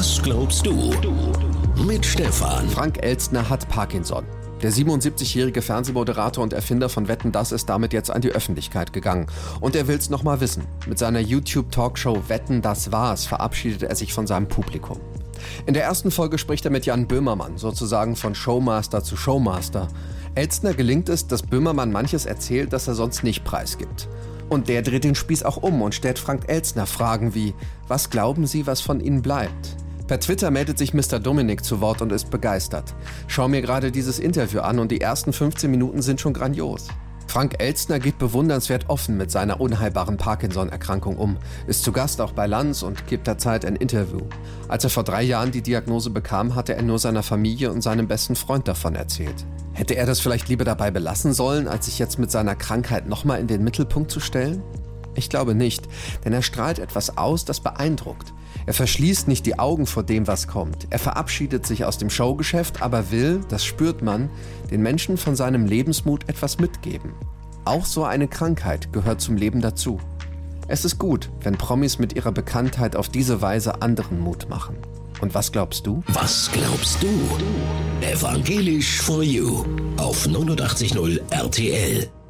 Was glaubst du? Mit Stefan. Frank Elstner hat Parkinson. Der 77-jährige Fernsehmoderator und Erfinder von Wetten, dass ist damit jetzt an die Öffentlichkeit gegangen. Und er will's nochmal wissen. Mit seiner YouTube-Talkshow Wetten, das war's verabschiedet er sich von seinem Publikum. In der ersten Folge spricht er mit Jan Böhmermann, sozusagen von Showmaster zu Showmaster. Elstner gelingt es, dass Böhmermann manches erzählt, das er sonst nicht preisgibt. Und der dreht den Spieß auch um und stellt Frank Elstner Fragen wie: Was glauben Sie, was von Ihnen bleibt? Per Twitter meldet sich Mr. Dominik zu Wort und ist begeistert. Schau mir gerade dieses Interview an und die ersten 15 Minuten sind schon grandios. Frank Elstner geht bewundernswert offen mit seiner unheilbaren Parkinson-Erkrankung um, ist zu Gast auch bei Lanz und gibt der Zeit ein Interview. Als er vor 3 Jahren die Diagnose bekam, hatte er nur seiner Familie und seinem besten Freund davon erzählt. Hätte er das vielleicht lieber dabei belassen sollen, als sich jetzt mit seiner Krankheit nochmal in den Mittelpunkt zu stellen? Ich glaube nicht, denn er strahlt etwas aus, das beeindruckt. Er verschließt nicht die Augen vor dem, was kommt. Er verabschiedet sich aus dem Showgeschäft, aber will, das spürt man, den Menschen von seinem Lebensmut etwas mitgeben. Auch so eine Krankheit gehört zum Leben dazu. Es ist gut, wenn Promis mit ihrer Bekanntheit auf diese Weise anderen Mut machen. Und was glaubst du? Was glaubst du? Evangelisch for You auf 89.0 RTL.